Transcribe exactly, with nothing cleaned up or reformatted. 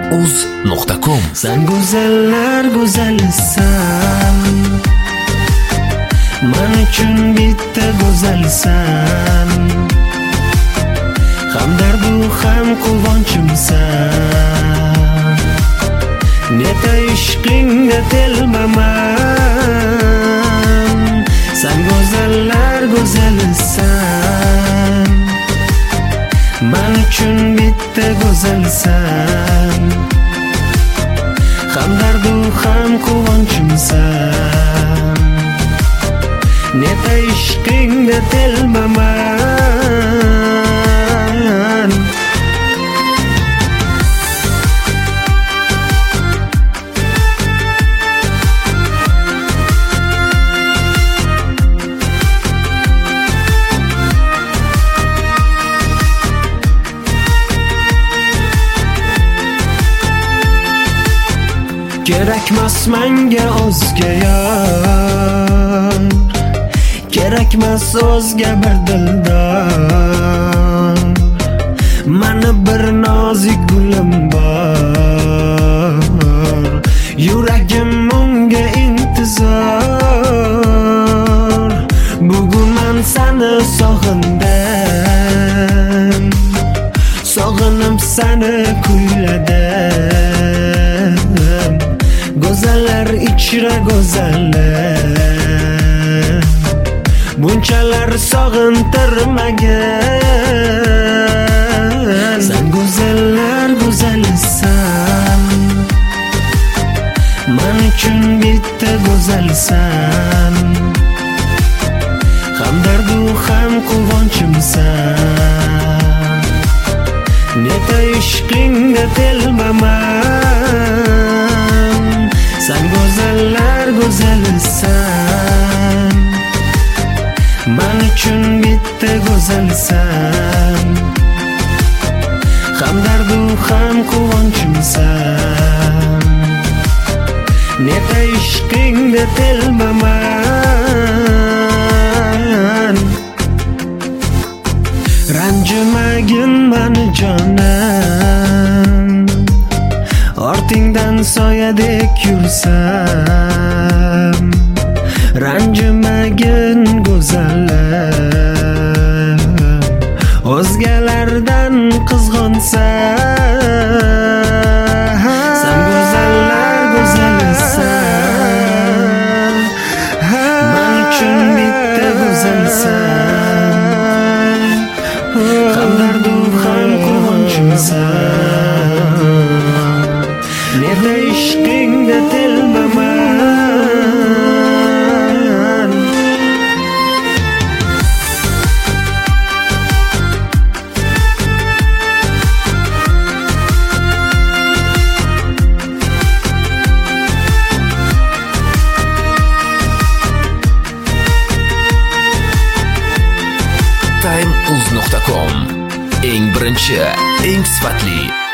uz nuqta com. Sen go'zallar go'zalsan, men uchun bitta go'zalsan, hamdardu ham quvonchimsan. Neta ishqingga telbaman, sen go'zallar go'zalsan, men uchun bitta go'zalsan, hamdardu ham quvonchimsan. Neta ishqingga telbaman. Kerakmas menga o'zga yor, kerakmas o'zga bir dildor. Mani bir nozik gulim bor, yuragim unga intizor. Bugun men seni sog'indim, sog'inib seni kuyladim. Go'zallar ichra go'zallar, bunchalar sog'intirmagan. Sen go'zallar go'zalsan, men uchun bitta go'zalsan, hamdardu ham quvonchimsan. Neta ishqingga telbaman. Sen go'zallar go'zalsan, men uchun bitta go'zalsan, hamdardu ham quvonchimsan. Neta ishqingga telbaman. Ranjimagin mani jonim, ortingdan soyadek yursam. Ranjimagin go'zallar, o'zgalardan qizg'onsam. Sen go'zallar go'zalsan, men uchun bitta go'zalsan, hamdardu ham quvonchimsan. Neta ishqingga telbaman. time uz nuqta com. Eng birinchi, eng sifatli